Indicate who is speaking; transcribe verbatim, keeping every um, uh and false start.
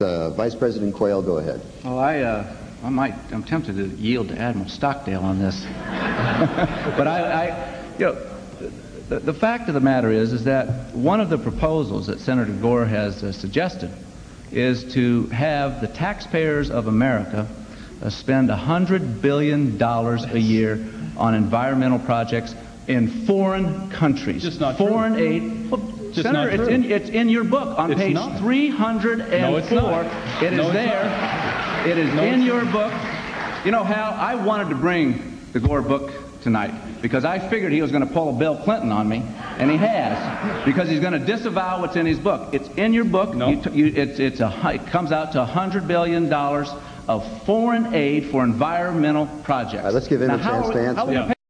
Speaker 1: Uh, Vice President Quayle, go ahead.
Speaker 2: Well, I, uh, I might, I'm tempted to yield to Admiral Stockdale on this. But I, I, you know, the, the fact of the matter is, is that one of the proposals that Senator Gore has uh, suggested is to have the taxpayers of America uh, spend one hundred billion dollars a year on environmental projects in foreign countries.
Speaker 3: Just not
Speaker 2: foreign
Speaker 3: true.
Speaker 2: aid. Well,
Speaker 3: Just
Speaker 2: Senator,
Speaker 3: not
Speaker 2: it's
Speaker 3: true.
Speaker 2: in, it's in your book on
Speaker 3: It's
Speaker 2: page
Speaker 3: not.
Speaker 2: three hundred four.
Speaker 3: No, it's not.
Speaker 2: It is
Speaker 3: No, it's
Speaker 2: there.
Speaker 3: not.
Speaker 2: It is
Speaker 3: No,
Speaker 2: in
Speaker 3: it's
Speaker 2: your
Speaker 3: not.
Speaker 2: book. You know, Hal, I wanted to bring the Gore book tonight because I figured he was going to pull a Bill Clinton on me, and he has, because he's going to disavow what's in his book. It's in your book.
Speaker 3: No.
Speaker 2: You t you, it's, it's a, it comes out to one hundred billion dollars of foreign aid for environmental projects.
Speaker 1: All right, let's give him
Speaker 2: Now,
Speaker 1: a
Speaker 2: how
Speaker 1: chance
Speaker 2: are
Speaker 1: to
Speaker 2: we-
Speaker 1: answer.
Speaker 2: how are we
Speaker 3: Yeah.
Speaker 2: gonna pay